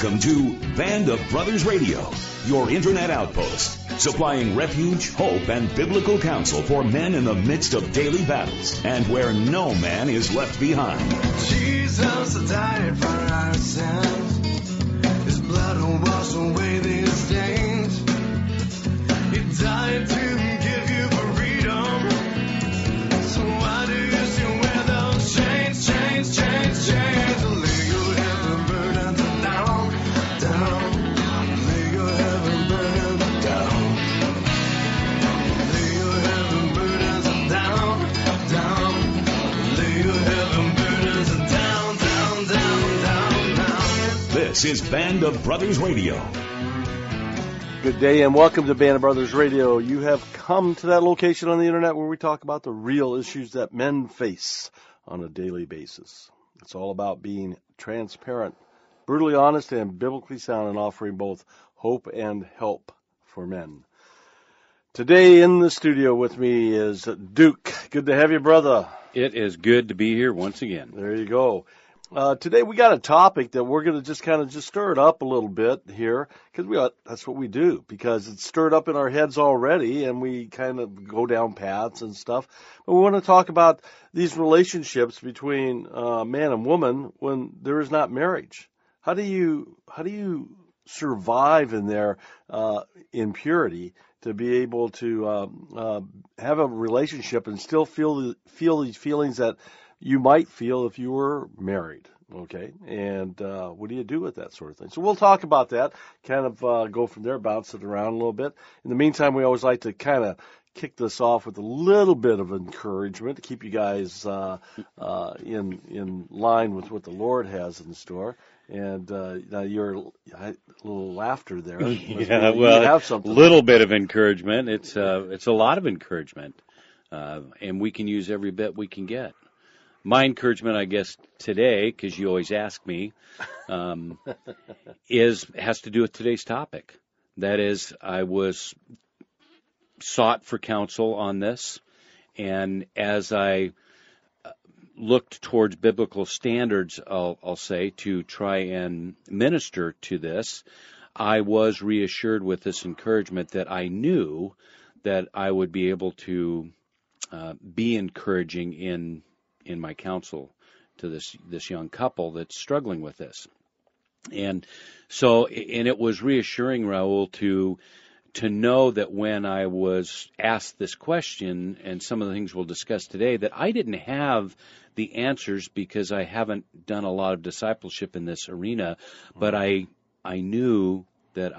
Welcome to Band of Brothers Radio, your internet outpost, supplying refuge, hope, and biblical counsel for men in the midst of daily battles, and where no man is left behind. Jesus died for our sins. His blood will wash away these stains. He died to give you freedom. So why do you still wear those chains, chains, chains, chains? Lay your heavy burdens down, down. Lay your heavy burdens down. Lay your heavy burdens down, down. Lay your heavy burdens down, down, down, down, down. This is Band of Brothers Radio. Good day and welcome to Band of Brothers Radio. You have come to that location on the internet where we talk about the real issues that men face on a daily basis. It's all about being transparent, brutally honest, and biblically sound, and offering both hope and help for men. Today in the studio with me is Duke. Good to have you, brother. It is good to be here once again. There you go. Today we got a topic that we're going to just stir it up a little bit here, because that's what we do, because it's stirred up in our heads already, and we kind of go down paths and stuff. But we want to talk about these relationships between man and woman when there is not marriage. How do you survive in there in purity to be able to have a relationship and still feel these feelings that you might feel if you were married, okay? And what do you do with that sort of thing? So we'll talk about that, kind of go from there, bounce it around a little bit. In the meantime, we always like to kind of kick this off with a little bit of encouragement to keep you guys in line with what the Lord has in store. And now your little laughter there. Yeah, well, have something. A little bit of encouragement. It's a lot of encouragement, and we can use every bit we can get. My encouragement, I guess, today, because you always ask me, has to do with today's topic. That is, I was sought for counsel on this, and as I looked towards biblical standards, I'll say, to try and minister to this, I was reassured with this encouragement that I knew that I would be able to be encouraging in my counsel to this young couple that's struggling with this. And so, and it was reassuring, Raul, to know that when I was asked this question, and some of the things we'll discuss today, that I didn't have the answers because I haven't done a lot of discipleship in this arena, but I knew that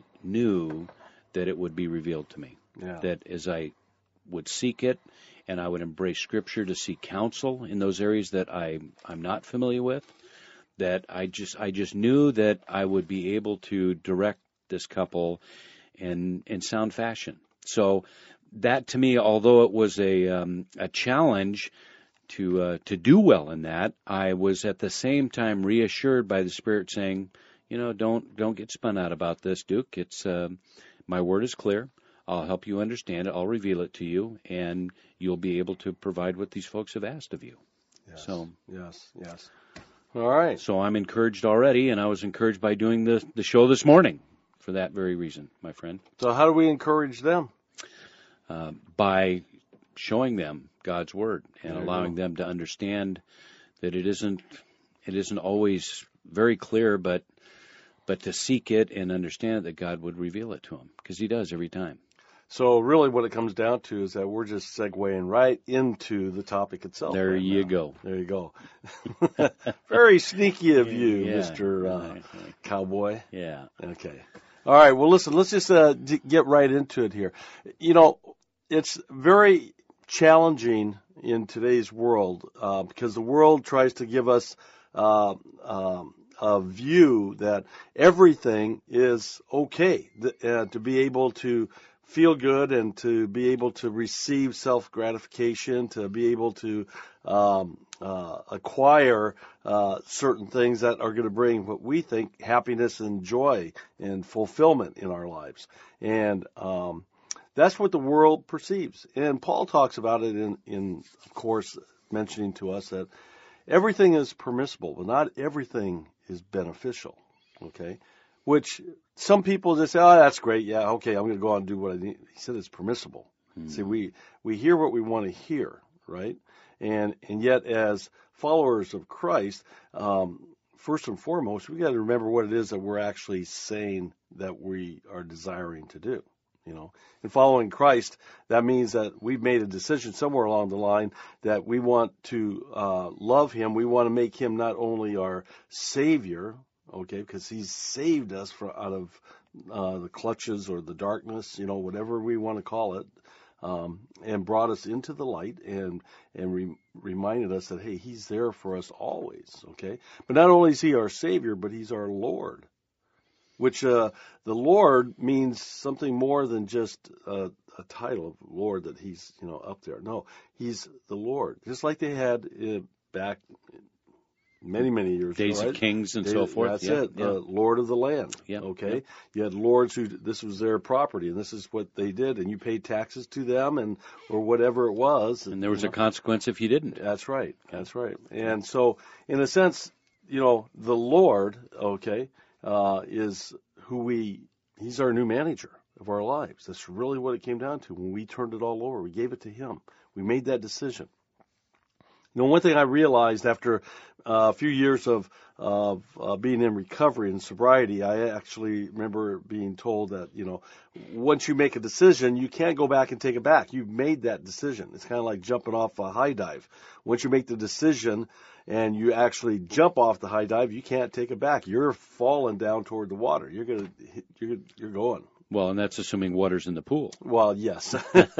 it would be revealed to me. Yeah. That as I would seek it, and I would embrace Scripture to seek counsel in those areas that I'm not familiar with, that I just knew that I would be able to direct this couple in sound fashion. So that, to me, although it was a challenge to do well in that, I was at the same time reassured by the Spirit saying, don't get spun out about this, Duke. It's my word is clear. I'll help you understand it. I'll reveal it to you, and you'll be able to provide what these folks have asked of you. Yes. So, yes. All right. So I'm encouraged already, and I was encouraged by doing the show this morning for that very reason, my friend. So how do we encourage them? By showing them God's Word and allowing them to understand that it isn't always very clear, but to seek it and understand that God would reveal it to them, because He does every time. So really what it comes down to is that we're just segueing right into the topic itself. There you go. There you go. Very sneaky of you, Mr. Cowboy. Yeah. Okay. All right. Well, listen, let's just get right into it here. It's very challenging in today's world because the world tries to give us a view that everything is okay, to be able to feel good and to be able to receive self-gratification, to be able to acquire certain things that are going to bring what we think happiness and joy and fulfillment in our lives. And that's what the world perceives. And Paul talks about it in of course, mentioning to us that everything is permissible, but not everything is beneficial. Okay, which some people just say, oh, that's great. Yeah, okay, I'm going to go out and do what I need. He said it's permissible. See, we hear what we want to hear, right? And yet, as followers of Christ, first and foremost, we got to remember what it is that we're actually saying that we are desiring to do. In following Christ, that means that we've made a decision somewhere along the line that we want to love Him. We want to make Him not only our Savior, okay, because He's saved us out of the clutches or the darkness, whatever we want to call it, and brought us into the light and reminded us that, hey, He's there for us always, okay? But not only is He our Savior, but He's our Lord, which the Lord means something more than just a title of Lord that He's, up there. No, He's the Lord, just like they had back many, many years ago. Days of Kings and so forth. That's it. The Lord of the land. Yeah. Okay. Yeah. You had lords this was their property, and this is what they did, and you paid taxes to them, or whatever it was. And there was a consequence if you didn't. That's right. That's right. And so, in a sense, the Lord, okay, is He's our new manager of our lives. That's really what it came down to when we turned it all over. We gave it to Him. We made that decision. One thing I realized after a few years of being in recovery and sobriety, I actually remember being told that, once you make a decision, you can't go back and take it back. You've made that decision. It's kind of like jumping off a high dive. Once you make the decision and you actually jump off the high dive, you can't take it back. You're falling down toward the water. You're going. Well, and that's assuming water's in the pool. Well, yes.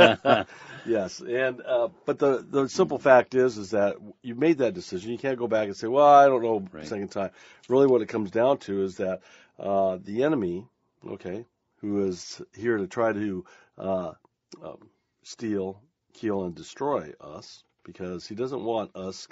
Yes. And but the simple fact is that you made that decision. You can't go back and say, well, I don't know, second time. Really what it comes down to is that the enemy, okay, who is here to try to steal, kill, and destroy us, because he doesn't want us,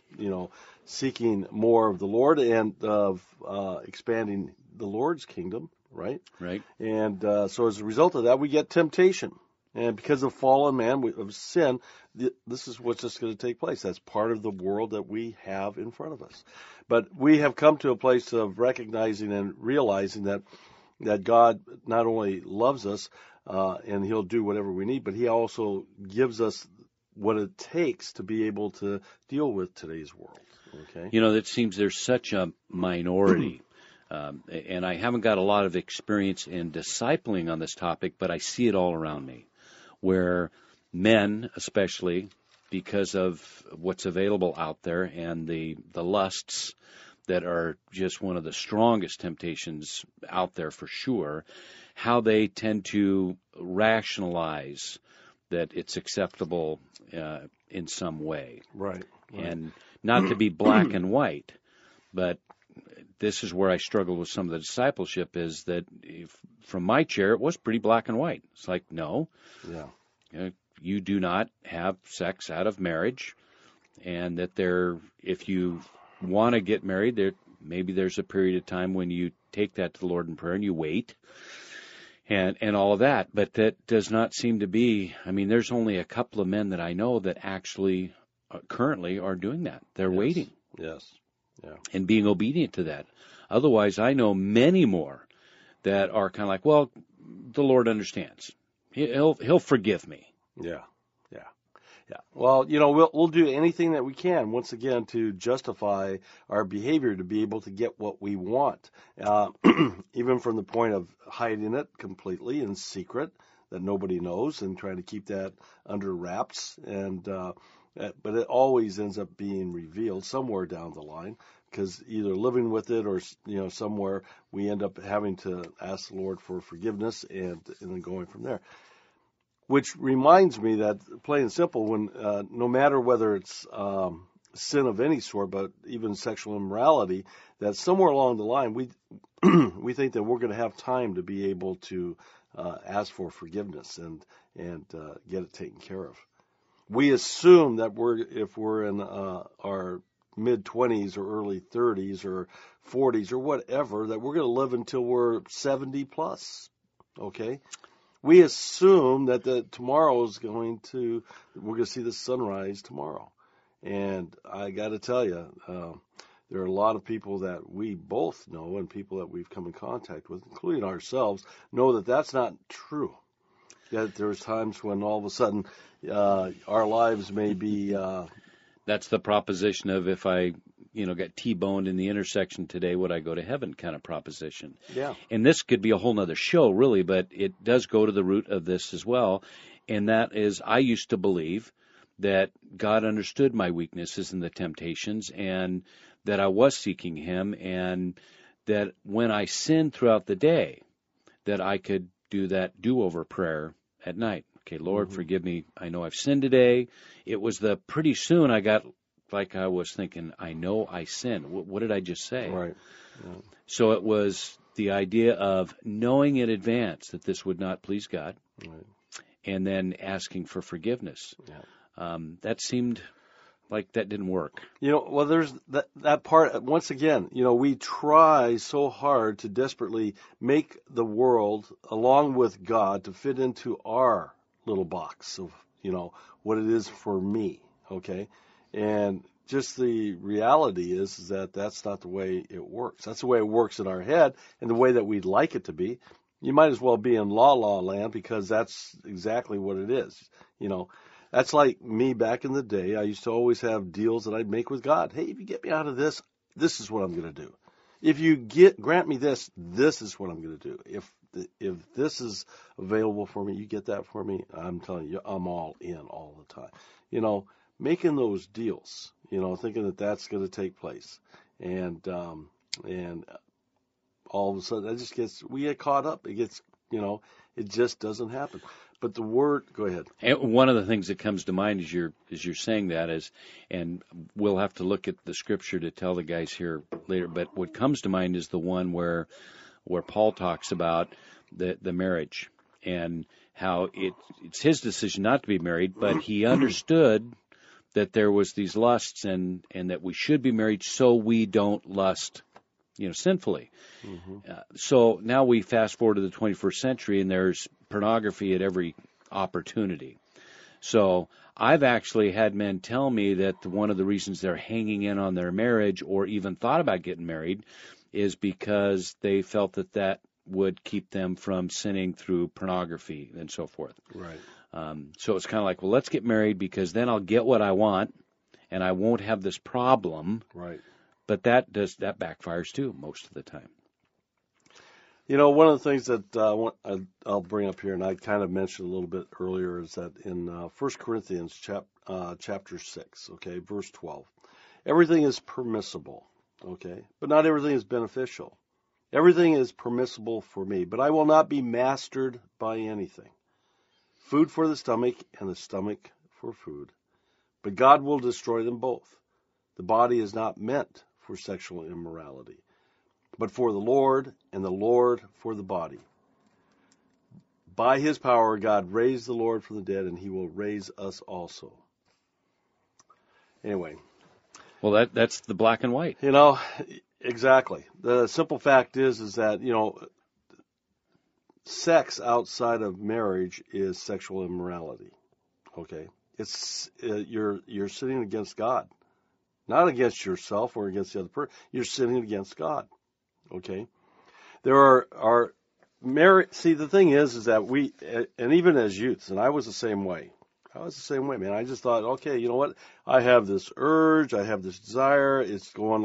seeking more of the Lord and of expanding the Lord's kingdom, right? Right. And so as a result of that, we get temptation. And because of fallen man, of sin, this is what's just going to take place. That's part of the world that we have in front of us. But we have come to a place of recognizing and realizing that God not only loves us and He'll do whatever we need, but He also gives us what it takes to be able to deal with today's world. Okay. It seems there's such a minority. And I haven't got a lot of experience in discipling on this topic, but I see it all around me, where men, especially because of what's available out there and the lusts that are just one of the strongest temptations out there for sure, how they tend to rationalize that it's acceptable in some way. Right. And not to be black and white, but this is where I struggle with some of the discipleship, is that from my chair, it was pretty black and white. It's like, no, you do not have sex out of marriage, and that if you want to get married, maybe there's a period of time when you take that to the Lord in prayer and you wait, and all of that. But that does not seem to be, there's only a couple of men that I know that actually currently are doing that. They're waiting. Yes. Yeah. And being obedient to that. Otherwise, I know many more that are kind of like, well, the Lord understands. He'll forgive me. Yeah. Well, we'll do anything that we can, once again, to justify our behavior to be able to get what we want, even from the point of hiding it completely in secret that nobody knows and trying to keep that under wraps. But it always ends up being revealed somewhere down the line, because either living with it or, somewhere we end up having to ask the Lord for forgiveness and then going from there. Which reminds me that, plain and simple, when no matter whether it's sin of any sort, but even sexual immorality, that somewhere along the line we think that we're going to have time to be able to ask for forgiveness and get it taken care of. We assume that if we're in our mid-20s or early 30s or 40s or whatever, that we're going to live until we're 70 plus, okay? We assume that we're going to see the sunrise tomorrow. And I got to tell you, there are a lot of people that we both know and people that we've come in contact with, including ourselves, know that that's not true. That there's times when all of a sudden our lives may be... That's the proposition of if I, got T-boned in the intersection today, would I go to heaven kind of proposition. Yeah. And this could be a whole nother show, really, but it does go to the root of this as well. And that is, I used to believe that God understood my weaknesses and the temptations, and that I was seeking Him, and that when I sinned throughout the day, that I could do that do-over prayer at night. Okay, Lord, forgive me. I know I've sinned today. It was pretty soon I got like I was thinking, I know I sinned. What did I just say? Right. Yeah. So it was the idea of knowing in advance that this would not please God, Right. and then asking for forgiveness. Yeah. That seemed like that didn't work. Well, there's that part. Once again, we try so hard to desperately make the world, along with God, to fit into our little box of, what it is for me, okay? And just the reality is that that's not the way it works. That's the way it works in our head and the way that we'd like it to be. You might as well be in la land because that's exactly what it is, That's like me back in the day. I used to always have deals that I'd make with God. Hey, if you get me out of this, this is what I'm going to do. If you grant me this, this is what I'm going to do. If this is available for me, you get that for me. I'm telling you, I'm all in all the time. Making those deals. Thinking that that's going to take place, and all of a sudden we get caught up. It gets, it just doesn't happen. But the word, go ahead. And one of the things that comes to mind as you're saying that is, and we'll have to look at the scripture to tell the guys here later, but what comes to mind is the one where Paul talks about the marriage and how it's his decision not to be married, but he understood that there was these lusts and that we should be married so we don't lust sinfully. So now we fast forward to the 21st century, and there's pornography at every opportunity. So I've actually had men tell me that one of the reasons they're hanging in on their marriage or even thought about getting married is because they felt that would keep them from sinning through pornogaphy and so forth. Right. So it's kind of like, well, let's get married because then I'll get what I want and I won't have this problem. Right. But that backfires too most of the time. One of the things that I'll bring up here, and I kind of mentioned a little bit earlier, is that in 1 Corinthians chapter 6, okay, verse 12, everything is permissible, okay, but not everything is beneficial. Everything is permissible for me, but I will not be mastered by anything. Food for the stomach and the stomach for food, but God will destroy them both. The body is not meant for sexual immorality, but for the Lord, and the Lord for the body. By His power, God raised the Lord from the dead, and He will raise us also. Anyway. Well, that's the black and white. Exactly. The simple fact is that, sex outside of marriage is sexual immorality. Okay? It's you're sinning against God. Not against yourself or against the other person. You're sinning against God. Okay? There are marriage. See, the thing is that we, and even as youths, and I was the same way. Man. I just thought, okay, you know what? I have this urge. I have this desire. It's going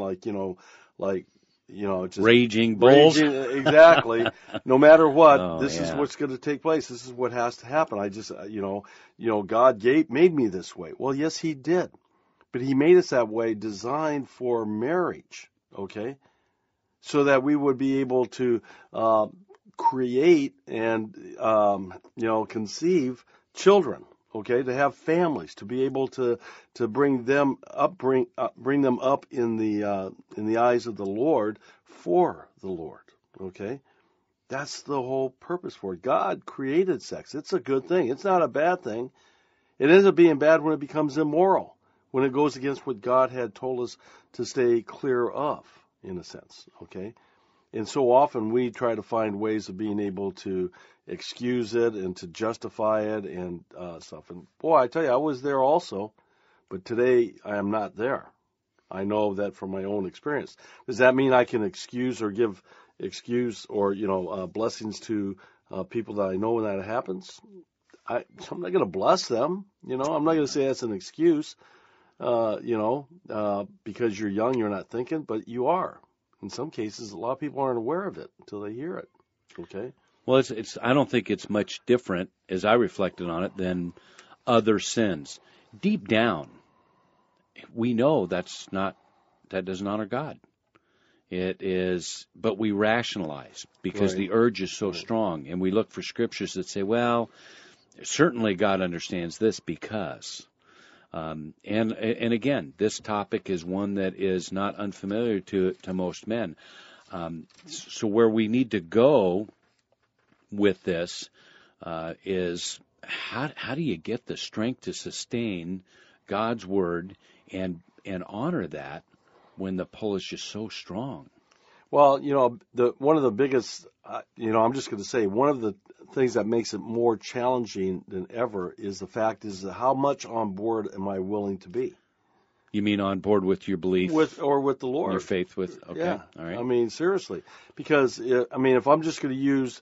just raging bulls. Exactly. No matter what, this is what's going to take place. This is what has to happen. I just, God made me this way. Well, yes, He did. But He made us that way, designed for marriage, okay? So that we would be able to create and, conceive children, okay? To have families, to be able to bring them up, bring them up in the eyes of the Lord for the Lord, okay? That's the whole purpose for it. God created sex. It's a good thing. It's not a bad thing. It ends up being bad when it becomes immoral, when it goes against what God had told us to stay clear of, in a sense, okay? And so often we try to find ways of being able to excuse it and to justify it and stuff. And boy, I tell you, I was there also, but today I am not there. I know that from my own experience. Does that mean I can excuse or give blessings to people that I know when that happens? I'm not going to bless them. I'm not going to say that's an excuse, because you're young, you're not thinking, but you are. In some cases, a lot of people aren't aware of it until they hear it. Okay? Well, I don't think it's much different, as I reflected on it, than other sins. Deep down, we know that doesn't honor God. It is, but we rationalize because the urge is so strong, and we look for scriptures that say, well, certainly God understands this because. And again, this topic is one that is not unfamiliar to most men. So where we need to go with this is how do you get the strength to sustain God's word and honor that when the pull is just so strong? Well, one of the biggest, I'm just going to say one of the things that makes it more challenging than ever is the fact is how much on board am I willing to be? You mean on board with your belief? With the Lord. Your faith with, okay, yeah. All right. I mean, seriously. Because, if I'm just going to use,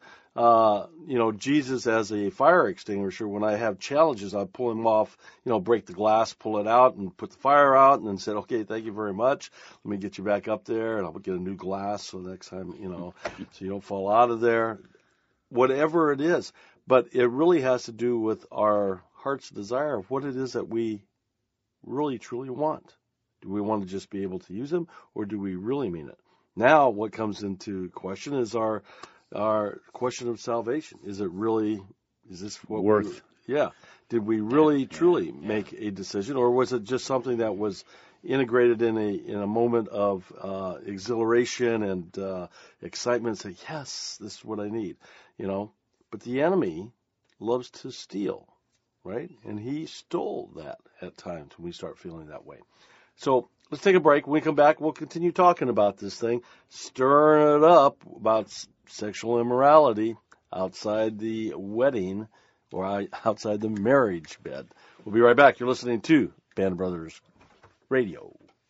Jesus as a fire extinguisher, when I have challenges, I pull him off, break the glass, pull it out, and put the fire out, and then said, okay, thank you very much. Let me get you back up there, and I'll get a new glass so next time, so you don't fall out of there. Whatever it is. But it really has to do with our heart's desire of what it is that we really, truly want. Do we want to just be able to use them, or do we really mean it? Now, what comes into question is our question of salvation. Is this what worth? Did we really, truly make a decision, or was it just something that was integrated in a moment of exhilaration and excitement? Say, yes, this is what I need, But the enemy loves to steal, right? And he stole that at times when we start feeling that way. So let's take a break. When we come back, we'll continue talking about this thing, stirring it up about sexual immorality outside the wedding or outside the marriage bed. We'll be right back. You're listening to Band of Brothers Radio.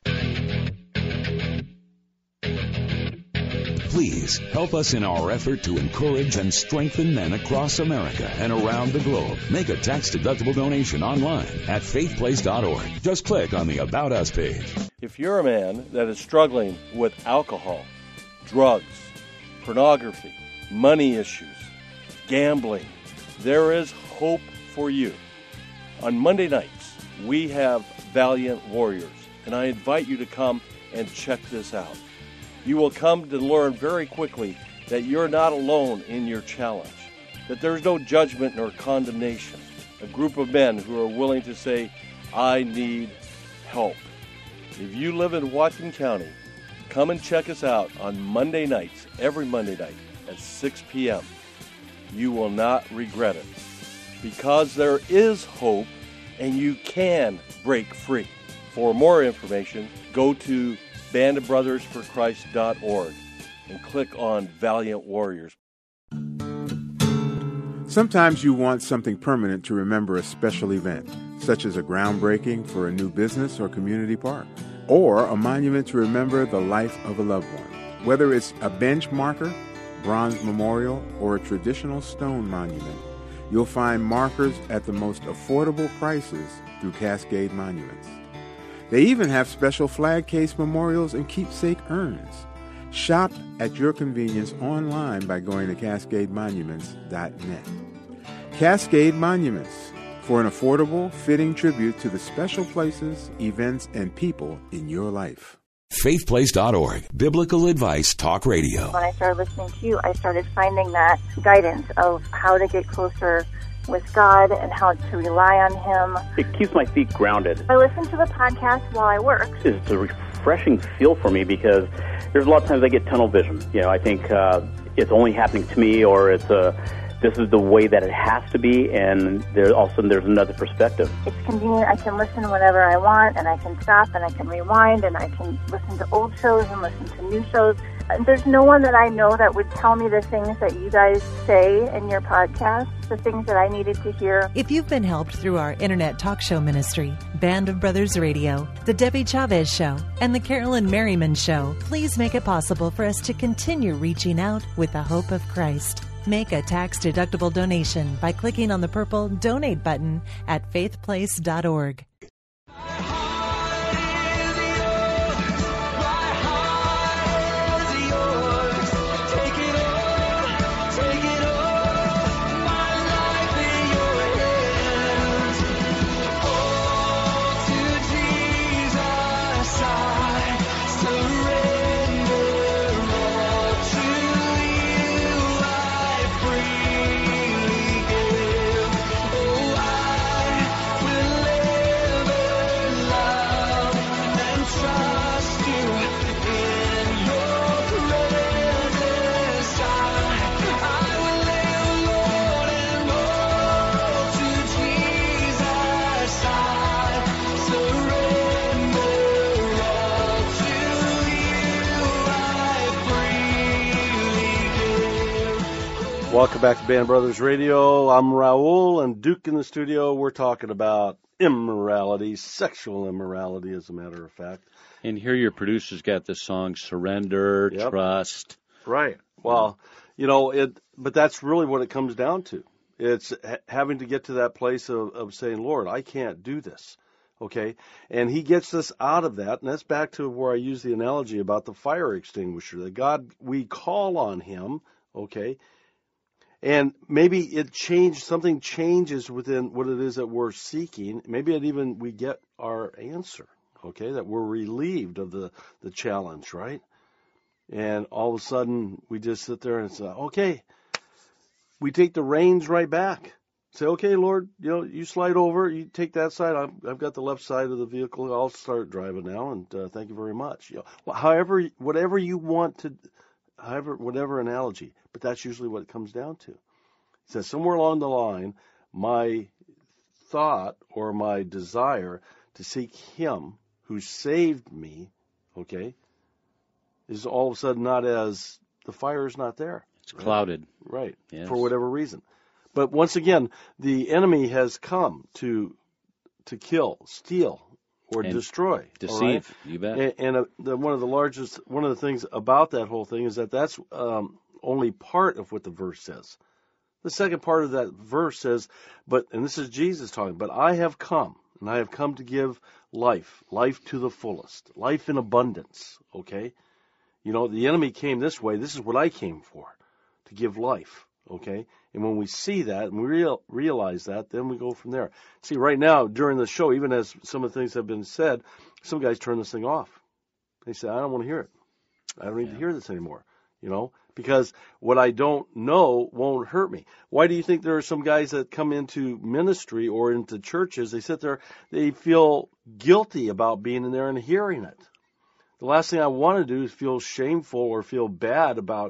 Please help us in our effort to encourage and strengthen men across America and around the globe. Make a tax-deductible donation online at faithplace.org. Just click on the About Us page. If you're a man that is struggling with alcohol, drugs, pornography, money issues, gambling, there is hope for you. On Monday nights, we have Valiant Warriors, and I invite you to come and check this out. You will come to learn very quickly that you're not alone in your challenge, that there's no judgment nor condemnation. A group of men who are willing to say, I need help. If you live in Whatcom County, come and check us out on Monday nights, every Monday night at 6 p.m. You will not regret it, because there is hope and you can break free. For more information, go to bandofbrothersforchrist.org and click on Valiant Warriors. Sometimes you want something permanent to remember a special event, such as a groundbreaking for a new business or community park, or a monument to remember the life of a loved one. Whether it's a bench marker, bronze memorial, or a traditional stone monument, you'll find markers at the most affordable prices through Cascade Monuments. They even have special flag case memorials and keepsake urns. Shop at your convenience online by going to CascadeMonuments.net. Cascade Monuments, for an affordable, fitting tribute to the special places, events, and people in your life. faithplace.org, Biblical Advice Talk Radio. When I started listening to you, I started finding that guidance of how to get closer with God and how to rely on Him. It keeps my feet grounded. I listen to the podcast while I work. It's a refreshing feel for me because there's a lot of times I get tunnel vision. I think it's only happening to me, or it's this is the way that it has to be, and there's another perspective. It's convenient. I can listen whenever I want, and I can stop, and I can rewind, and I can listen to old shows and listen to new shows. There's no one that I know that would tell me the things that you guys say in your podcast, the things that I needed to hear. If you've been helped through our internet talk show ministry, Band of Brothers Radio, The Debbie Chavez Show, and The Carolyn Merriman Show, please make it possible for us to continue reaching out with the hope of Christ. Make a tax-deductible donation by clicking on the purple Donate button at faithplace.org. Welcome back to Band Brothers Radio. I'm Raul, and Duke in the studio. We're talking about immorality, sexual immorality, as a matter of fact. And here your producer's got this song, Surrender, Yep. Trust. Right. Well, but that's really what it comes down to. It's having to get to that place of saying, Lord, I can't do this. Okay? And he gets us out of that, and that's back to where I use the analogy about the fire extinguisher. That God, we call on him, okay? And maybe something changes within what it is that we're seeking. Maybe we get our answer, okay, that we're relieved of the challenge, right? And all of a sudden, we just sit there and say, okay, we take the reins right back. Say, okay, Lord, you slide over, you take that side. I've got the left side of the vehicle. I'll start driving now, and thank you very much. Whatever you want to, whatever analogy, but that's usually what it comes down to. It says somewhere along the line, my thought or my desire to seek him who saved me, okay, is all of a sudden not as the fire is not there. It's clouded. Right. Yes. For whatever reason. But once again, the enemy has come to kill, steal, or and destroy. Deceive. Right? You bet. And one of the things about that whole thing is that's only part of what the verse says. The second part of that verse says, and this is Jesus talking, but I have come, and I have come to give life to the fullest, life in abundance, okay? The enemy came this way. This is what I came for, to give life, okay? And when we see that and we realize that, then we go from there. See, right now, during the show, even as some of the things have been said, some guys turn this thing off. They say, I don't want to hear it. I don't need to hear this anymore, because what I don't know won't hurt me. Why do you think there are some guys that come into ministry or into churches, they sit there, they feel guilty about being in there and hearing it? The last thing I want to do is feel shameful or feel bad about,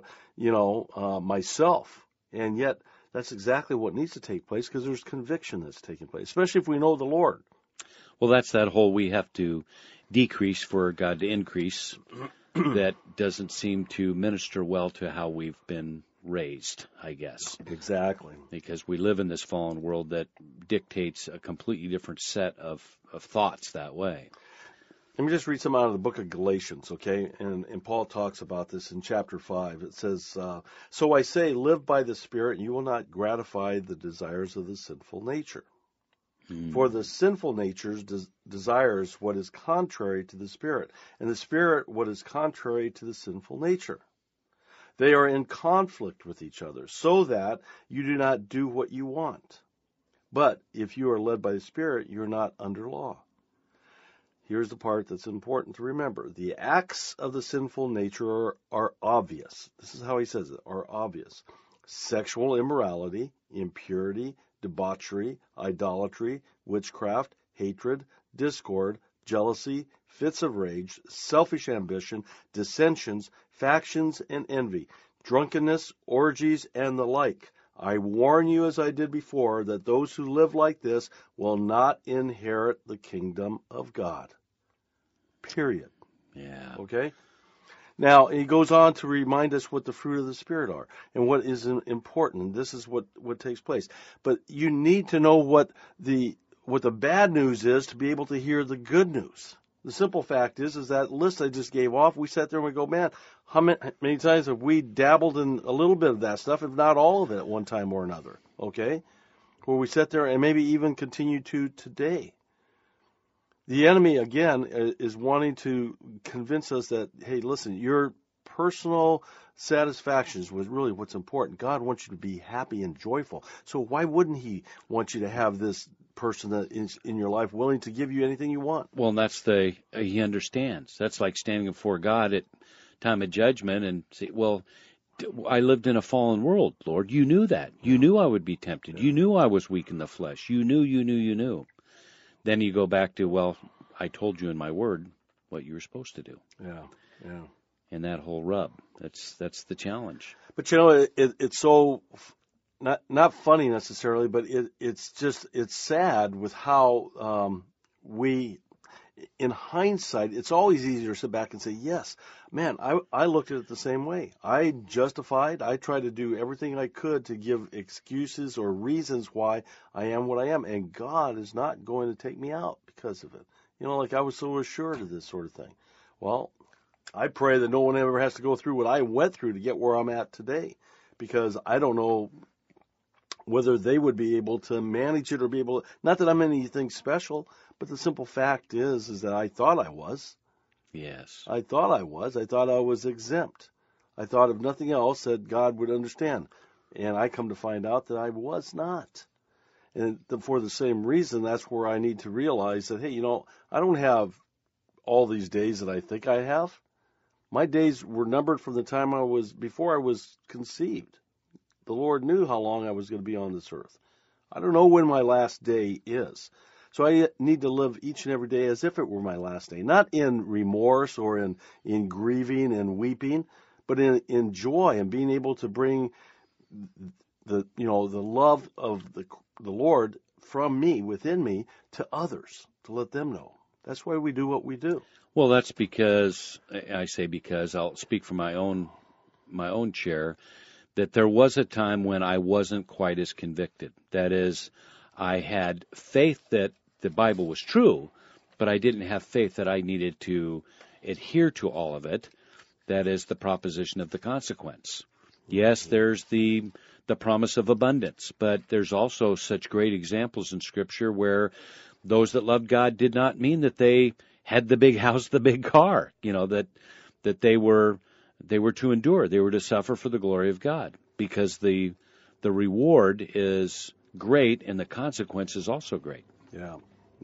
myself. And yet, that's exactly what needs to take place, because there's conviction that's taking place, especially if we know the Lord. Well, that's that whole we have to decrease for God to increase. That doesn't seem to minister well to how we've been raised, I guess. Exactly. Because we live in this fallen world that dictates a completely different set of thoughts that way. Let me just read some out of the book of Galatians, okay? And Paul talks about this in chapter 5. It says, so I say, live by the Spirit, and you will not gratify the desires of the sinful nature. For the sinful nature desires what is contrary to the Spirit, and the Spirit what is contrary to the sinful nature. They are in conflict with each other, so that you do not do what you want. But if you are led by the Spirit, you are not under law. Here's the part that's important to remember. The acts of the sinful nature are obvious. This is how he says it, are obvious. Sexual immorality, impurity, debauchery, idolatry, witchcraft, hatred, discord, jealousy, fits of rage, selfish ambition, dissensions, factions, and envy, drunkenness, orgies, and the like. I warn you, as I did before, that those who live like this will not inherit the kingdom of God. Period. Yeah. Okay? Now, he goes on to remind us what the fruit of the Spirit are and what is important. This is what takes place. But you need to know what the bad news is to be able to hear the good news. The simple fact is that list I just gave off, we sat there and we go, man, how many times have we dabbled in a little bit of that stuff, if not all of it at one time or another, okay? Where we sat there and maybe even continue to today. The enemy, again, is wanting to convince us that, hey, listen, your personal satisfaction is really what's important. God wants you to be happy and joyful. So why wouldn't he want you to have this person that is in your life willing to give you anything you want? Well, and that's he understands. That's like standing before God at time of judgment and say, well, I lived in a fallen world, Lord. You knew that. You knew I would be tempted. You knew I was weak in the flesh. You knew. Then you go back to, well, I told you in my word what you were supposed to do. Yeah. And that whole rub, that's the challenge. But it's so not funny necessarily, but it's sad with how we, in hindsight, it's always easier to sit back and say, yes, man, I looked at it the same way. I justified. I tried to do everything I could to give excuses or reasons why I am what I am, and God is not going to take me out because of it. Like I was so assured of this sort of thing. Well, I pray that no one ever has to go through what I went through to get where I'm at today, because I don't know whether they would be able to manage it or be able to, not that I'm anything special, but the simple fact is that I thought I was. Yes. I thought I was. I thought I was exempt. I thought if nothing else that God would understand. And I come to find out that I was not. And for the same reason, that's where I need to realize that, hey, I don't have all these days that I think I have. My days were numbered from the time before I was conceived. The Lord knew how long I was going to be on this earth. I don't know when my last day is. So I need to live each and every day as if it were my last day, not in remorse or in grieving and weeping, but in joy and being able to bring the love of the Lord from me, within me, to others, to let them know. That's why we do what we do. Well, that's because I'll speak from my own chair, that there was a time when I wasn't quite as convicted. That is, I had faith that the Bible was true, but I didn't have faith that I needed to adhere to all of it. That is the proposition of the consequence. Yes, there's the promise of abundance, but there's also such great examples in Scripture where those that loved God did not mean that they had the big house, the big car, that they were to endure. They were to suffer for the glory of God, because the reward is great and the consequence is also great. Yeah.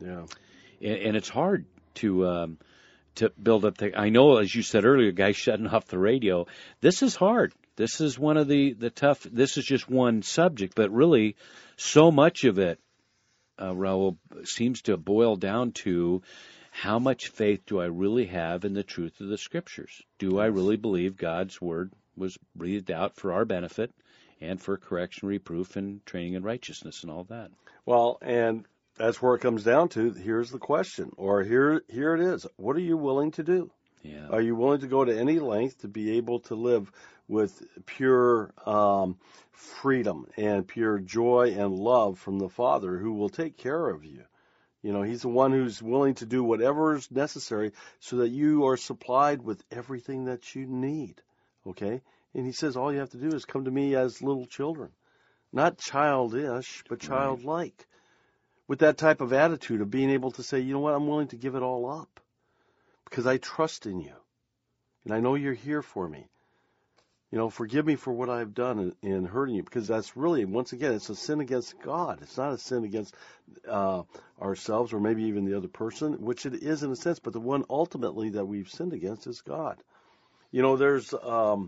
And it's hard to build up I know, as you said earlier, guys shutting off the radio. This is hard. This is one of the tough. This is just one subject, but really, so much of it, Raul, seems to boil down to how much faith do I really have in the truth of the Scriptures? Do I really believe God's Word was breathed out for our benefit and for correction, reproof, and training in righteousness and all that? Well, and that's where it comes down to. Here's the question, or here it is. What are you willing to do? Yeah. Are you willing to go to any length to be able to live with pure freedom and pure joy and love from the Father, who will take care of you? He's the one who's willing to do whatever is necessary so that you are supplied with everything that you need, okay? And he says all you have to do is come to me as little children, not childish, but childlike, with that type of attitude of being able to say, you know what, I'm willing to give it all up because I trust in you, and I know you're here for me. Forgive me for what I've done in hurting you, because that's really, once again, it's a sin against God. It's not a sin against ourselves or maybe even the other person, which it is in a sense, but the one ultimately that we've sinned against is God. There's, let's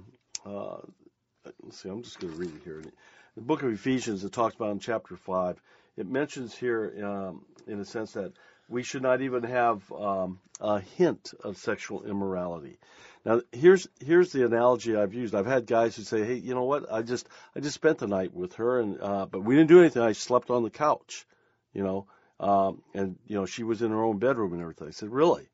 see, I'm just going to read it here. The book of Ephesians, it talks about in chapter 5, it mentions here in a sense that we should not even have a hint of sexual immorality. Now, here's the analogy I've used. I've had guys who say, "Hey, you know what? I just spent the night with her, and but we didn't do anything. I slept on the couch, and she was in her own bedroom and everything." I said, "Really?"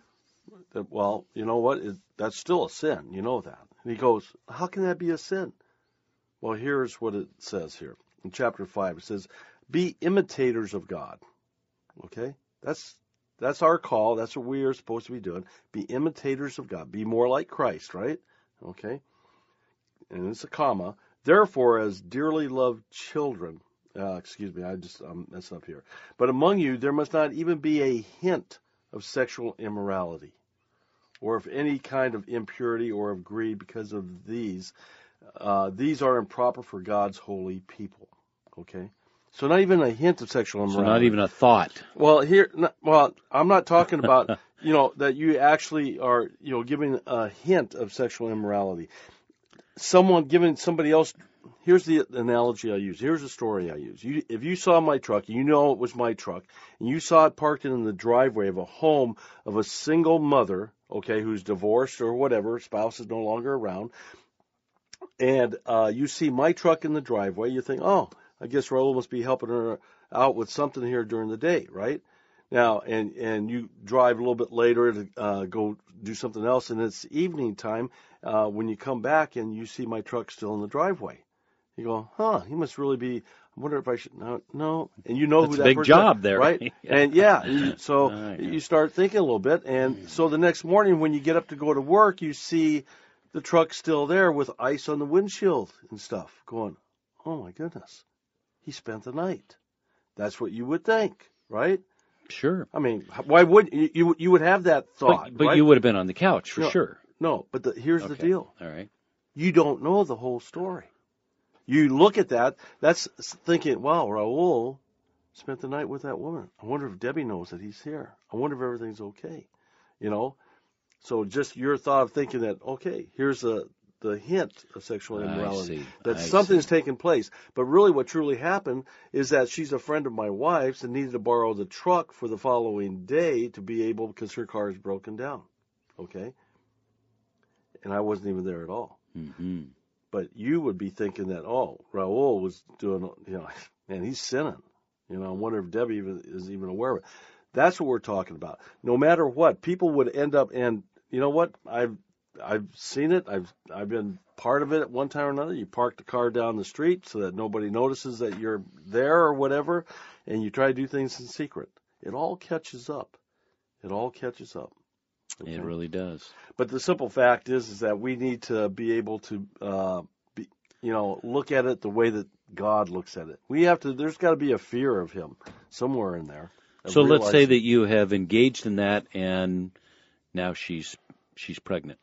Well, you know what? That's still a sin. You know that. And he goes, "How can that be a sin?" Well, here's what it says here in chapter 5. It says, "Be imitators of God." Okay, that's our call. That's what we are supposed to be doing. Be imitators of God. Be more like Christ, right? Okay. And it's a comma. "Therefore, as dearly loved children," I'm messing up here. "But among you there must not even be a hint of sexual immorality, or of any kind of impurity or of greed, because of these are improper for God's holy people." Okay. So not even a hint of sexual immorality. So not even a thought. Well, I'm not talking about, that you actually are, giving a hint of sexual immorality. Someone giving somebody else, here's the analogy I use. Here's the story I use. If you saw my truck, it was my truck, and you saw it parked in the driveway of a home of a single mother, okay, who's divorced or whatever, spouse is no longer around, and you see my truck in the driveway, you think, "Oh, I guess Raul must be helping her out with something here during the day," right? Now, and you drive a little bit later to go do something else, and it's evening time when you come back and you see my truck still in the driveway. You go, he must really be, I wonder if I should, no. And you know That's who that a big person job is, there. right? And you start thinking a little bit, and so the next morning when you get up to go to work, you see the truck still there with ice on the windshield and stuff, going, "Oh my goodness. He spent the night." That's what you would think, right? Sure. I mean, why would you would have that thought? But right? you would have been on the couch for sure. No, but here's the deal. All right. You don't know the whole story. You look at that, that's thinking, "Wow, Raul spent the night with that woman. I wonder if Debbie knows that he's here. I wonder if everything's okay." So just your thought of thinking that, okay, here's the hint of sexual immorality, that something's taken place. But really what truly happened is that she's a friend of my wife's and needed to borrow the truck for the following day to be able, because her car is broken down. Okay? And I wasn't even there at all. Mm-hmm. But you would be thinking that, Raul was doing, man, he's sinning. I wonder if Debbie is even aware of it. That's what we're talking about. No matter what, people would end up, and you know what? I've seen it. I've been part of it at one time or another. You park the car down the street so that nobody notices that you're there or whatever, and you try to do things in secret. It all catches up. Okay? It really does. But the simple fact is that we need to be able to, look at it the way that God looks at it. There's got to be a fear of Him somewhere in there. So let's say that you have engaged in that, and now she's pregnant.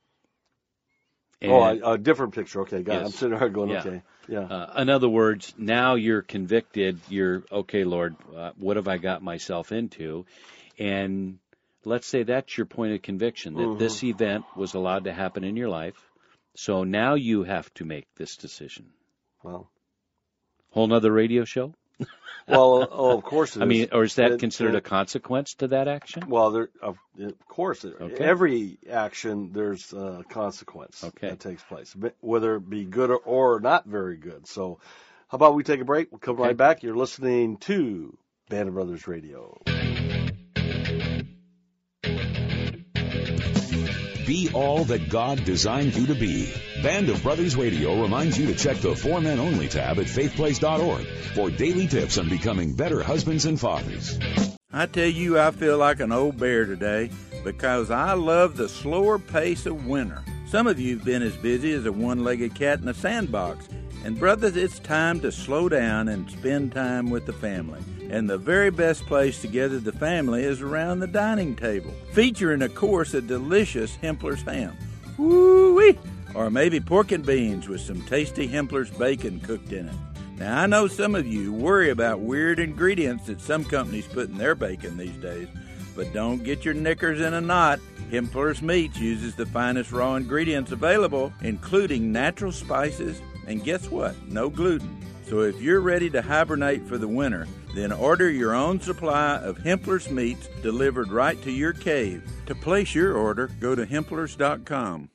A different picture. Okay, got it. Yes. I'm sitting there going, Yeah. okay. Yeah. In other words, now you're convicted. You're, okay, Lord, what have I got myself into? And let's say that's your point of conviction, that this event was allowed to happen in your life. So now you have to make this decision. Well. Whole nother radio show? Well, of course it is. I mean, or is that considered a consequence to that action? Well, of course. Okay. Every action, there's a consequence that takes place, whether it be good or not very good. So how about we take a break? We'll come right back. You're listening to Band of Brothers Radio. Be all that God designed you to be. Band of Brothers Radio reminds you to check the For Men Only tab at faithplace.org for daily tips on becoming better husbands and fathers. I tell you, I feel like an old bear today because I love the slower pace of winter. Some of you have been as busy as a one-legged cat in a sandbox. And brothers, it's time to slow down and spend time with the family. And the very best place to gather the family is around the dining table, featuring, of course, a delicious Hempler's ham. Woo-wee! Or maybe pork and beans with some tasty Hempler's bacon cooked in it. Now, I know some of you worry about weird ingredients that some companies put in their bacon these days, but don't get your knickers in a knot. Hempler's Meats uses the finest raw ingredients available, including natural spices, and guess what? No gluten. So if you're ready to hibernate for the winter, then order your own supply of Hempler's meats delivered right to your cave. To place your order, go to Hemplers.com.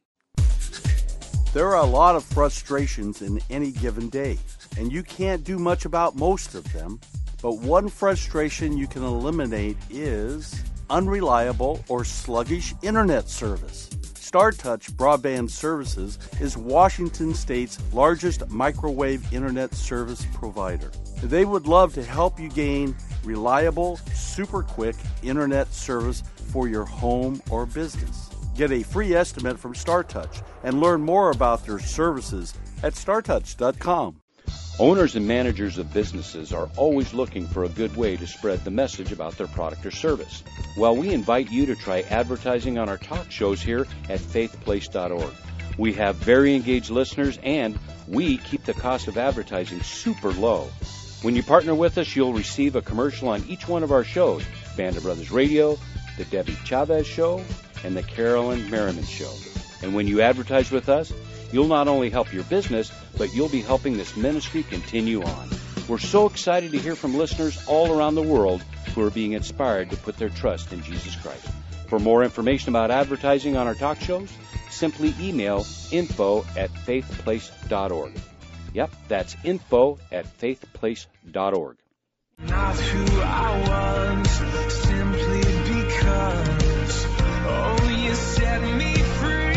There are a lot of frustrations in any given day, and you can't do much about most of them. But one frustration you can eliminate is unreliable or sluggish internet service. StarTouch Broadband Services is Washington State's largest microwave internet service provider. They would love to help you gain reliable, super quick internet service for your home or business. Get a free estimate from StarTouch and learn more about their services at StarTouch.com. Owners and managers of businesses are always looking for a good way to spread the message about their product or service. Well, we invite you to try advertising on our talk shows here at faithplace.org. We have very engaged listeners, and we keep the cost of advertising super low. When you partner with us, you'll receive a commercial on each one of our shows: Band of Brothers Radio, The Debbie Chavez Show, and The Carolyn Merriman Show. And when you advertise with us, you'll not only help your business, but you'll be helping this ministry continue on. We're so excited to hear from listeners all around the world who are being inspired to put their trust in Jesus Christ. For more information about advertising on our talk shows, simply email info@faithplace.org. Yep, that's info@faithplace.org. Not who I was, simply because, oh, you set me free.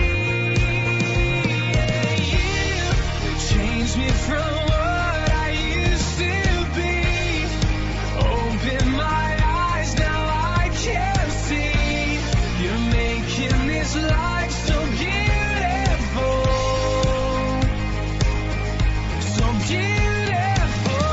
You changed me from what I used to be. Open my eyes, now I can see. You're making this life so beautiful. So beautiful.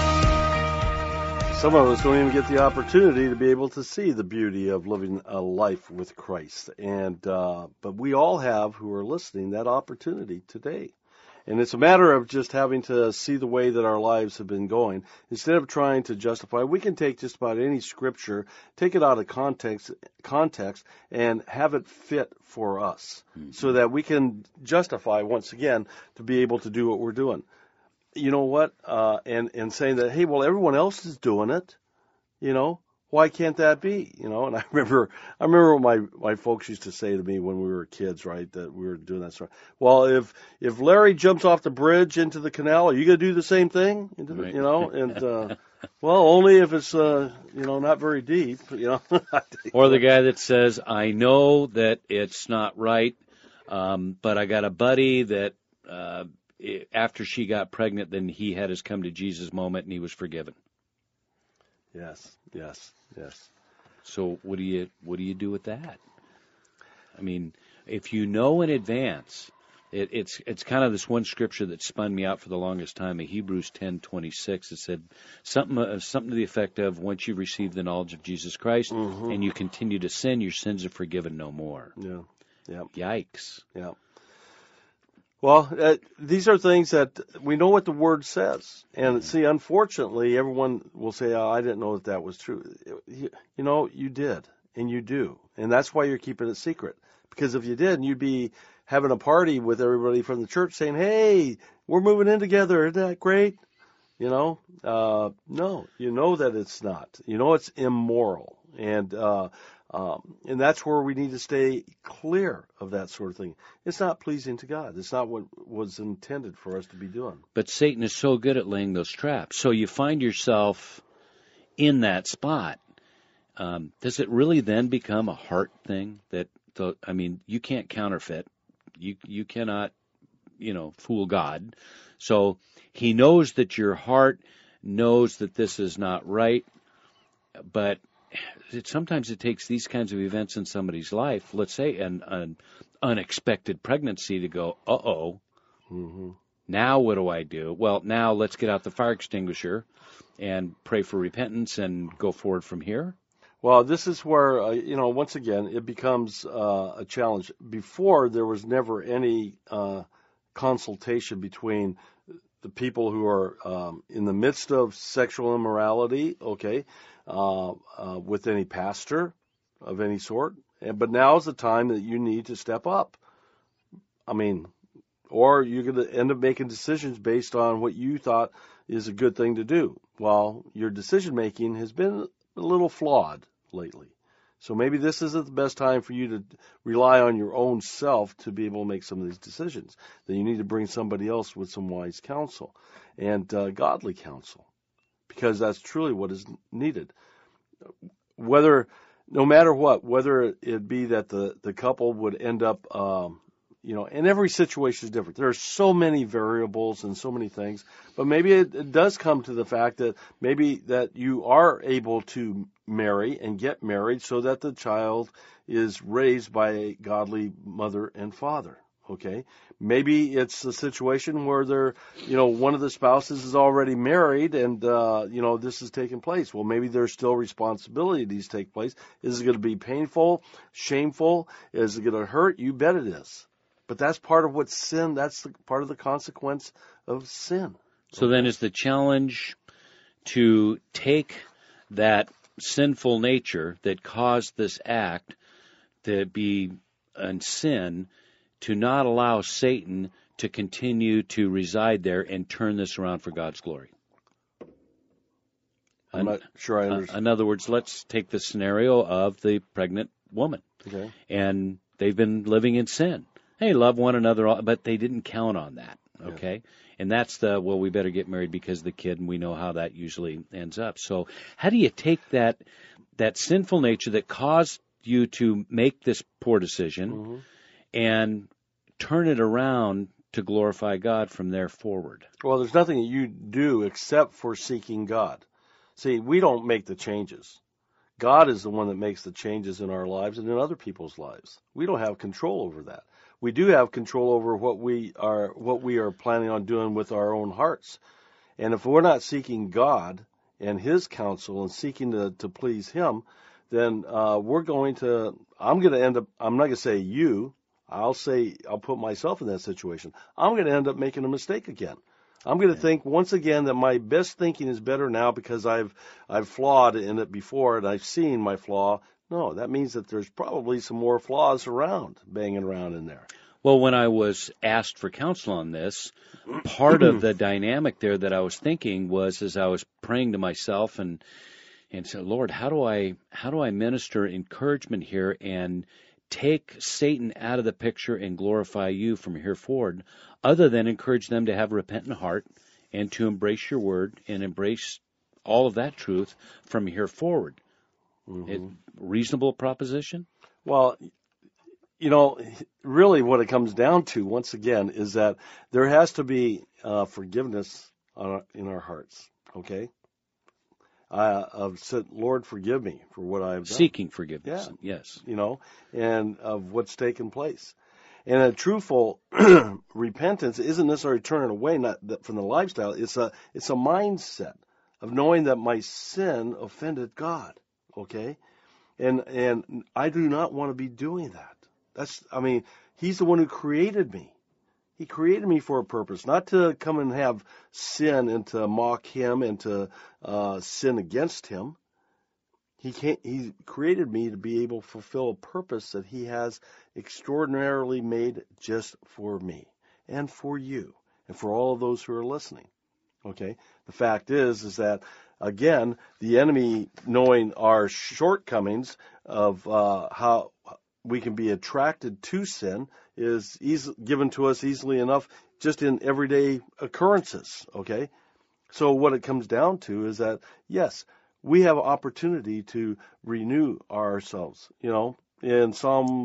Some of us don't even get the opportunity to be able to see the beauty of living a life with Christ. But we all have, who are listening, that opportunity today. And it's a matter of just having to see the way that our lives have been going. Instead of trying to justify, we can take just about any scripture, take it out of context, and have it fit for us, so that we can justify, once again, to be able to do what we're doing. You know what? And saying that, hey, well, everyone else is doing it. You know, why can't that be? You know, and I remember what my folks used to say to me when we were kids, right? That we were doing that sort of, well, if Larry jumps off the bridge into the canal, are you going to do the same thing? Right. You know, and well, only if it's not very deep. You know, Or the guy that says, I know that it's not right, but I got a buddy that after she got pregnant, then he had his come to Jesus moment and he was forgiven. Yes. So what do you do with that? I mean, if you know in advance, it's kind of this one scripture that spun me out for the longest time. In Hebrews 10:26, it said something to the effect of, once you receive the knowledge of Jesus Christ and you continue to sin, your sins are forgiven no more. Yeah. Yikes. Yeah. Well, these are things that we know what the Word says. And see, unfortunately, everyone will say, oh, I didn't know that was true. You know, you did, and you do. And that's why you're keeping it secret. Because if you didn't, you'd be having a party with everybody from the church saying, hey, we're moving in together. Isn't that great? You know, no, you know that it's not. You know it's immoral. And that's where we need to stay clear of that sort of thing. It's not pleasing to God. It's not what was intended for us to be doing. But Satan is so good at laying those traps. So you find yourself in that spot. Does it really then become a heart thing? You can't counterfeit. You cannot, fool God. So he knows that your heart knows that this is not right, but sometimes it takes these kinds of events in somebody's life, let's say an unexpected pregnancy, to go, now what do I do? Well, now let's get out the fire extinguisher and pray for repentance and go forward from here. Well, this is where, once again, it becomes a challenge. Before, there was never any consultation between the people who are in the midst of sexual immorality, with any pastor of any sort. But now is the time that you need to step up. I mean, or you're going to end up making decisions based on what you thought is a good thing to do. Well, your decision making has been a little flawed lately. So maybe this isn't the best time for you to rely on your own self to be able to make some of these decisions. Then you need to bring somebody else with some wise counsel and godly counsel, because that's truly what is needed. No matter what, whether it be that the couple would end up, and every situation is different. There are so many variables and so many things, but maybe it does come to the fact that maybe that you are able to marry and get married so that the child is raised by a godly mother and father. Okay, maybe it's a situation where one of the spouses is already married and, this is taking place. Well, maybe there's still responsibilities take place. Is it going to be painful, shameful? Is it going to hurt? You bet it is. But that's part of what sin, that's part of the consequence of sin. So then is the challenge to take that sinful nature that caused this act to be in sin, to not allow Satan to continue to reside there and turn this around for God's glory? I'm not sure I understand. In other words, let's take the scenario of the pregnant woman. Okay. And they've been living in sin. They love one another, but they didn't count on that, okay? Yeah. And that's we better get married because of the kid, and we know how that usually ends up. So how do you take that sinful nature that caused you to make this poor decision and turn it around to glorify God from there forward? Well, there's nothing that you do except for seeking God. See, we don't make the changes. God is the one that makes the changes in our lives and in other people's lives. We don't have control over that. We do have control over what we are planning on doing with our own hearts. And if we're not seeking God and His counsel and seeking to please Him, then I'm going to end up, I'm not going to say you, I'll put myself in that situation. I'm going to end up making a mistake again. I'm going to think once again that my best thinking is better now because I've flawed in it before and I've seen my flaw. No, that means that there's probably some more flaws banging around in there. Well, when I was asked for counsel on this, part of the dynamic there that I was thinking was as I was praying to myself and said, Lord, how do I minister encouragement here and take Satan out of the picture and glorify you from here forward, other than encourage them to have a repentant heart and to embrace your word and embrace all of that truth from here forward? Reasonable proposition? Well, really what it comes down to, once again, is that there has to be forgiveness in our hearts, okay? I've said, Lord, forgive me for what I've done. Seeking forgiveness, yes. And of what's taken place. And a truthful repentance isn't necessarily turning away from the lifestyle. It's a mindset of knowing that my sin offended God, okay? And I do not want to be doing that. He's the one who created me. He created me for a purpose, not to come and have sin and to mock Him and to sin against Him. He created me to be able to fulfill a purpose that He has extraordinarily made just for me and for you and for all of those who are listening. Okay? The fact is that, again, the enemy, knowing our shortcomings of how we can be attracted to sin, is given to us easily enough just in everyday occurrences, okay? So what it comes down to is that, yes, we have opportunity to renew ourselves. In Psalm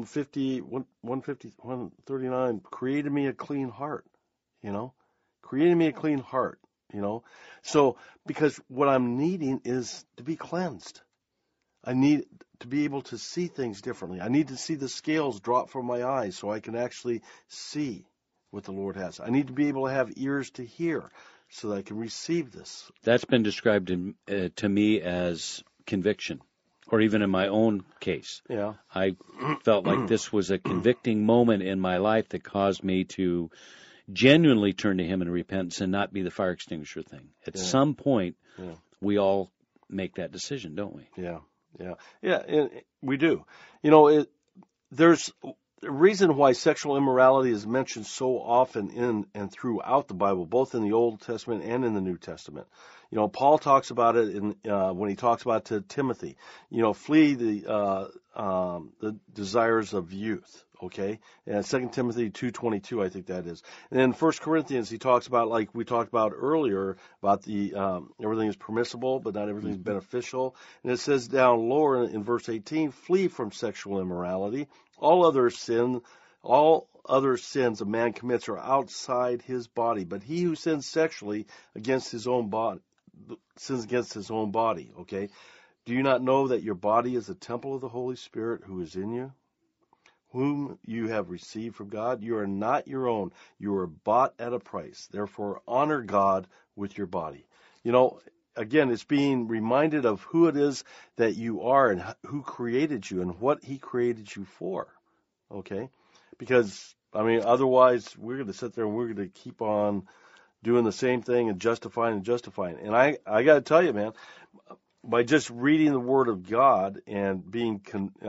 139, created me a clean heart, created me a clean heart, So, because what I'm needing is to be cleansed. I need to be able to see things differently. I need to see the scales drop from my eyes so I can actually see what the Lord has. I need to be able to have ears to hear so that I can receive this. That's been described to me as conviction, or even in my own case. Yeah. I felt like this was a convicting moment in my life that caused me to genuinely turn to Him in repentance and not be the fire extinguisher thing. At some point, we all make that decision, don't we? Yeah, and we do. There's the reason why sexual immorality is mentioned so often in and throughout the Bible, both in the Old Testament and in the New Testament. You know, Paul talks about it when he talks about to Timothy. You know, flee the desires of youth. Okay, and 2 Timothy 2:22, I think that is. And then 1 Corinthians, he talks about, like we talked about earlier, about the everything is permissible, but not everything is beneficial. And it says down lower in verse 18, flee from sexual immorality. All other sins a man commits are outside his body, but he who sins sexually against his own body sins against his own body. Okay, do you not know that your body is a temple of the Holy Spirit who is in you, whom you have received from God? You are not your own. You are bought at a price. Therefore, honor God with your body. You know, again, it's being reminded of who it is that you are and who created you and what he created you for. Okay? Because, I mean, otherwise, we're going to sit there and we're going to keep on doing the same thing and justifying. And I got to tell you, man, by just reading the Word of God and being,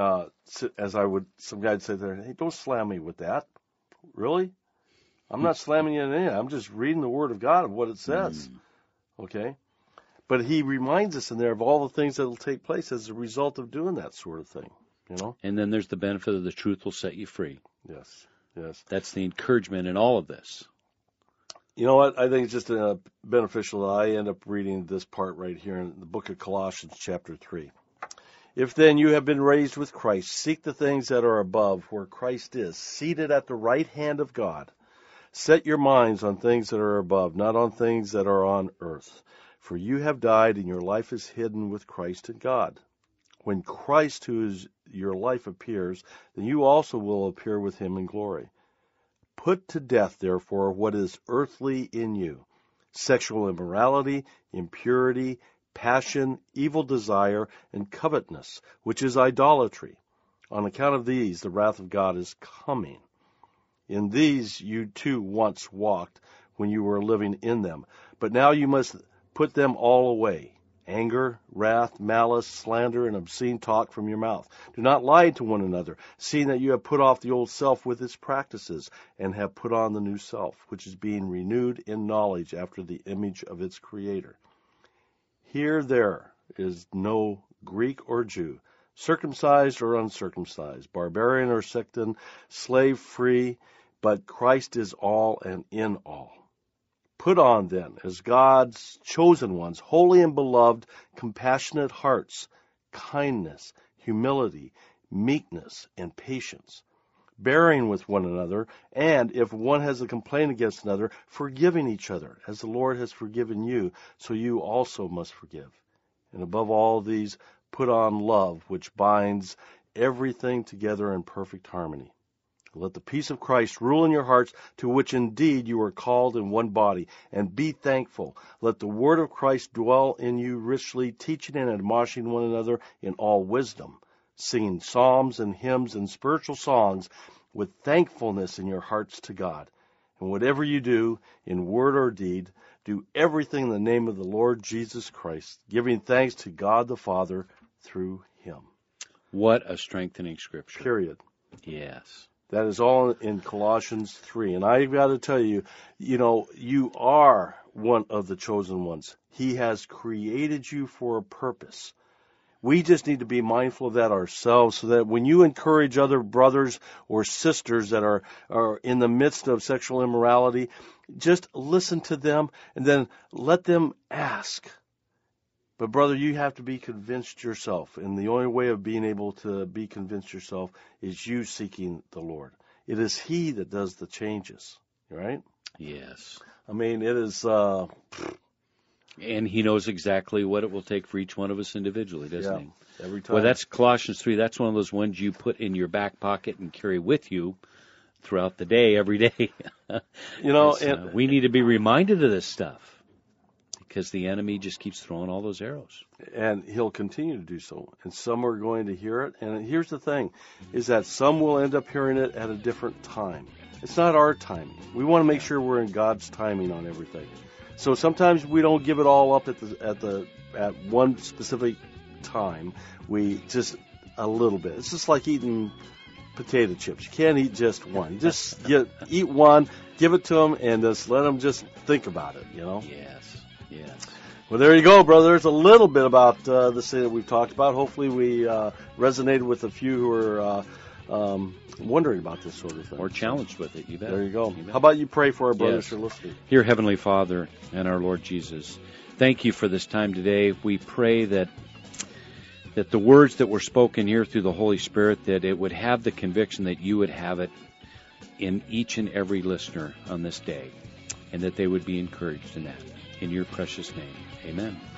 some guys say there, hey, don't slam me with that. Really? I'm not slamming you in any. I'm just reading the Word of God of what it says. Okay? But he reminds us in there of all the things that will take place as a result of doing that sort of thing. You know? And then there's the benefit of the truth will set you free. Yes, yes. That's the encouragement in all of this. You know what? I think it's just beneficial that I end up reading this part right here in the book of Colossians chapter 3. If then you have been raised with Christ, seek the things that are above, where Christ is, seated at the right hand of God. Set your minds on things that are above, not on things that are on earth. For you have died, and your life is hidden with Christ in God. When Christ, who is your life, appears, then you also will appear with him in glory. Put to death, therefore, what is earthly in you: sexual immorality, impurity, passion, evil desire, and covetousness, which is idolatry. On account of these, the wrath of God is coming. In these you too once walked when you were living in them, but now you must put them all away: anger, wrath, malice, slander, and obscene talk from your mouth. Do not lie to one another, seeing that you have put off the old self with its practices, and have put on the new self, which is being renewed in knowledge after the image of its Creator. Here there is no Greek or Jew, circumcised or uncircumcised, barbarian or Scythian, slave free, but Christ is all and in all. Put on, then, as God's chosen ones, holy and beloved, compassionate hearts, kindness, humility, meekness, and patience, bearing with one another, and if one has a complaint against another, forgiving each other, as the Lord has forgiven you, so you also must forgive. And above all these, put on love, which binds everything together in perfect harmony. Let the peace of Christ rule in your hearts, to which indeed you are called in one body, and be thankful. Let the word of Christ dwell in you richly, teaching and admonishing one another in all wisdom, singing psalms and hymns and spiritual songs with thankfulness in your hearts to God. And whatever you do, in word or deed, do everything in the name of the Lord Jesus Christ, giving thanks to God the Father through him. What a strengthening scripture. Period. Yes. That is all in Colossians 3. And I've got to tell you, you know, you are one of the chosen ones. He has created you for a purpose. We just need to be mindful of that ourselves, so that when you encourage other brothers or sisters that are in the midst of sexual immorality, just listen to them and then let them ask. But, brother, you have to be convinced yourself, and the only way of being able to be convinced yourself is you seeking the Lord. It is he that does the changes, right? Yes. I mean, it is... And he knows exactly what it will take for each one of us individually, doesn't he? Every time. Well, that's Colossians 3. That's one of those ones you put in your back pocket and carry with you throughout the day, every day. You know, we need to be reminded of this stuff, because the enemy just keeps throwing all those arrows. And he'll continue to do so. And some are going to hear it. And here's the thing, is that some will end up hearing it at a different time. It's not our timing. We want to make sure we're in God's timing on everything. So sometimes we don't give it all up at one specific time. We just a little bit. It's just like eating potato chips. You can't eat just one. You just eat one, give it to them, and just let them just think about it, you know? Yes, yes. Well, there you go, brother. There's a little bit about this thing that we've talked about. Hopefully we resonated with a few who are wondering about this sort of thing. Or challenged with it, you bet. There you go. You bet. How about you pray for our brothers Yes. who are listening? Dear Heavenly Father and our Lord Jesus, thank you for this time today. We pray that the words that were spoken here through the Holy Spirit, that it would have the conviction that you would have it in each and every listener on this day, and that they would be encouraged in that. In your precious name, amen.